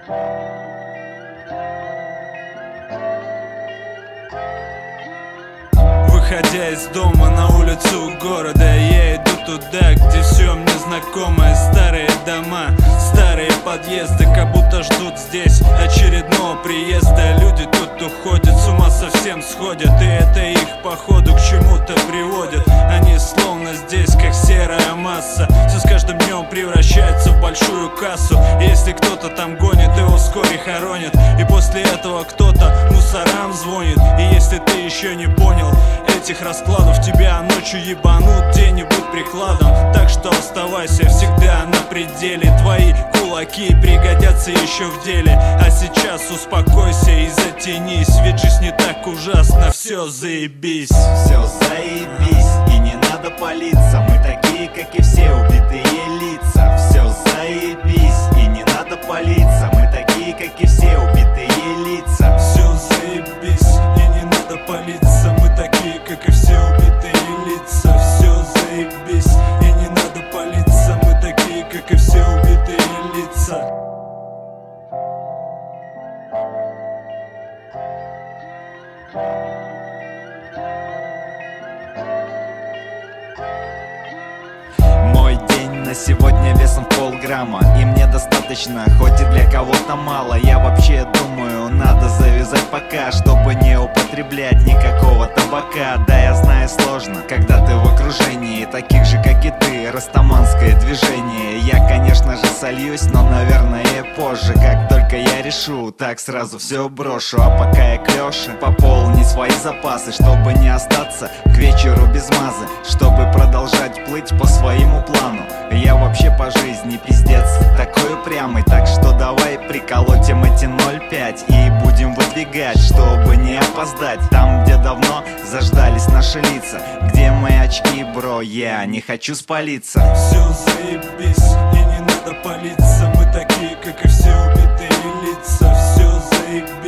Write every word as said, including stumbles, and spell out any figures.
Выходя из дома на улицу города, я иду туда, где все мне знакомое. Старые дома, старые подъезды, как будто ждут здесь очередного приезда. Люди тут уходят, с ума совсем сходят, и это их походу к чему-то приводит. Они словно здесь, как серая масса, все с каждым днем превращается в большую кассу. И если кто-то там гонит, его вскоре хоронят, и после этого кто-то мусорам звонит. И если ты еще не понял этих раскладов, тебя ночью ебанут где-нибудь прикладом. Так что оставайся всегда на пределе, твои кулаки пригодятся еще в деле. А сейчас успокойся и затянись, ведь жизнь не так ужасно, все заебись. Все заебись, и не надо палиться, мы такие, как и все, убитые лица. Все заебись, и не надо палиться, мы такие, как и все, убитые лица. Все заебись, и не надо палиться, мы такие, как и все, убитые лица. Все заебись, и не надо палиться, мы такие, как и все, убитые лица. Мой день на сегодня весом в полграмма, и мне достаточно, хоть и для кого-то мало. Я вообще думаю, надо завязать пока, чтобы не употреблять никакого табака. Да, я знаю, сложно, когда ты в окружении таких же, как и ты, растаманское движение. Я, конечно же, сольюсь, но, наверное, позже. Как только я решу, так сразу все брошу. А пока я к Лёше пополнить свои запасы, чтобы не остаться к вечеру без мазы, чтобы продолжать плыть по своему плану. Я вообще по жизни пиздец такой упрямый, так что давай приколотим эти ноль пять и будем выдвигать, чтобы не опоздать. Там, где давно заждались наши лица, где мои очки, бро, я не хочу спалиться. Все заебись, и не надо палиться, мы такие, как и все, убитые лица. Все заебись.